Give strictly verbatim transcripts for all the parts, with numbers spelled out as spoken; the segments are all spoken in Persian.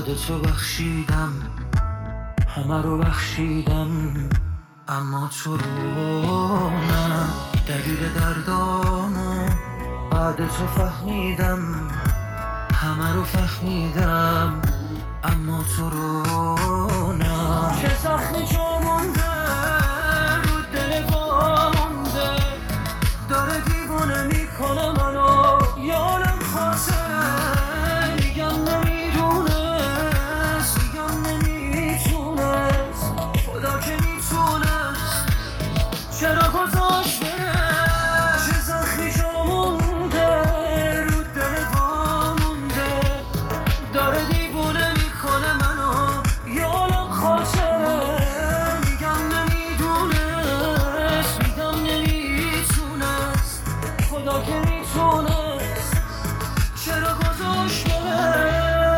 بعد تو بخشیدم، همه رو بخشیدم، اما تو رو نه. دلیل دردامو بعد تو فهمیدم، همه رو فهمیدم، اما تو رو نه. چه زخمی جا مونده رو دل وا مونده، داره دیوونه میکنه منو، یادم خاطره. میگم نمیدونست، میگم نمیتونست، خدا که میتونست، چرا گذاشت بره. چه زخمی جا مونده رو دل وا مونده، داره دیوونه میکنه منو، یادم خاطره. میگم نمیدونست، میگم نمیتونست، خدا که میتونست، چرا گذاشت بره.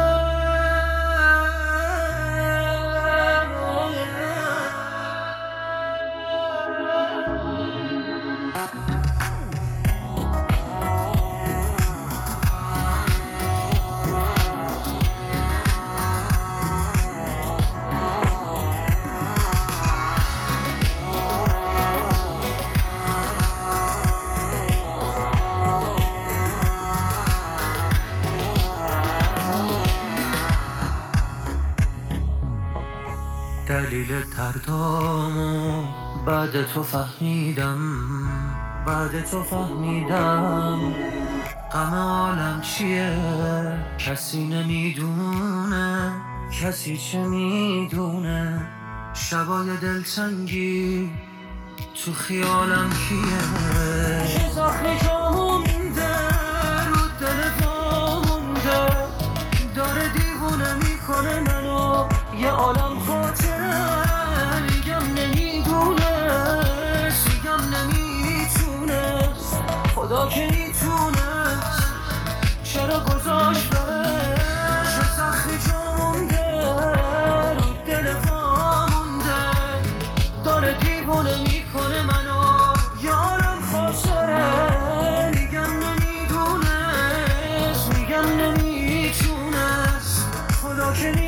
دلیل دردامو بعد تو فهمیدم، بعد تو فهمیدم، غم عالم چیه کسی نمیدونه، کسی چه میدونه. شبای دلتنگی تو خیالم کیه. چه زخمی جا مونده رو دل وا مونده، داره دیوونه میکنه منو، یه عالم خاطره. میگم نمیدونست، میگم نمیتونست، خدا که میتونست، چرا گذاشت بره. چه زخمی جا مونده رو دل وا مونده، داره دیوونه میکنه منو، یارم خاطره. میگم نمیدونست، میگم نمیتونست، خدا که